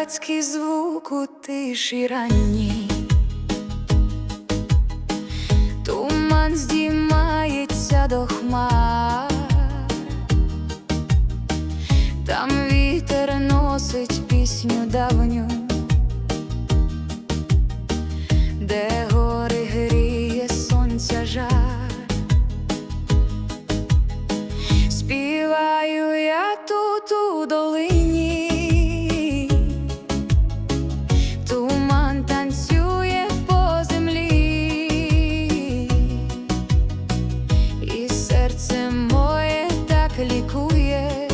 козацький звук у тиші ранній. Туман здіймається до хмар, там вітер носить пісню давню, де гори гріє сонця жар. Співаю я тут у долині, туман танцює по землі, і серце моє так лікує,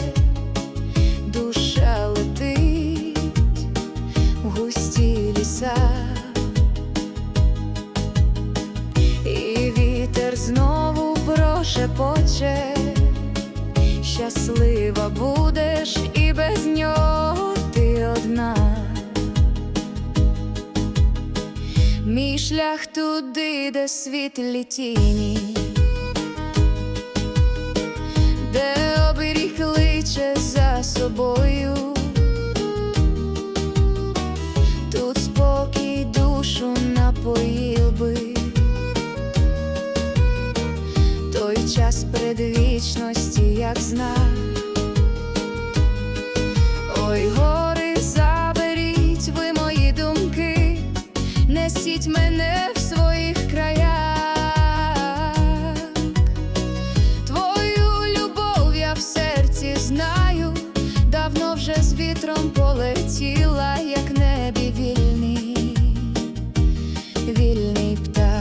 душа летить в густі ліса, і вітер знову прошепоче: щаслива будеш, і без нього ти одна. Мій шлях туди, де світлі тіні, де оберіг кличе за собою. Тут спокій душу напоїв би, той час предвічності, як знак. Ой, гори, заберіть ви мої думки, несіть мене в своїх краях. Твою любов я в серці знаю, давно вже з вітром полетіла, як в небі вільний, вільний птах.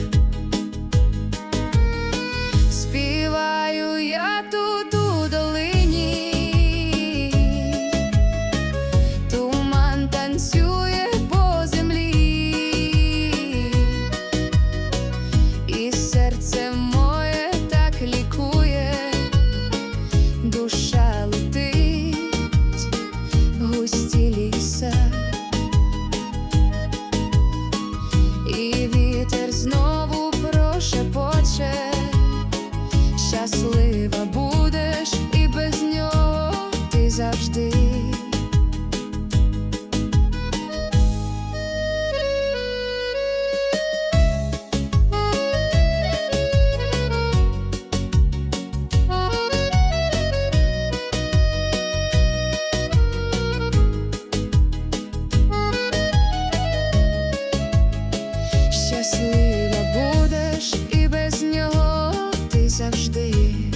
Співаю я тут у долині, туман танцює по землі, і серце моє так лікує, душа летить в густі ліса, і вітер знову прошепоче: щаслива будеш, і без нього ти завжди. Щаслива будеш, і без нього ти завжди.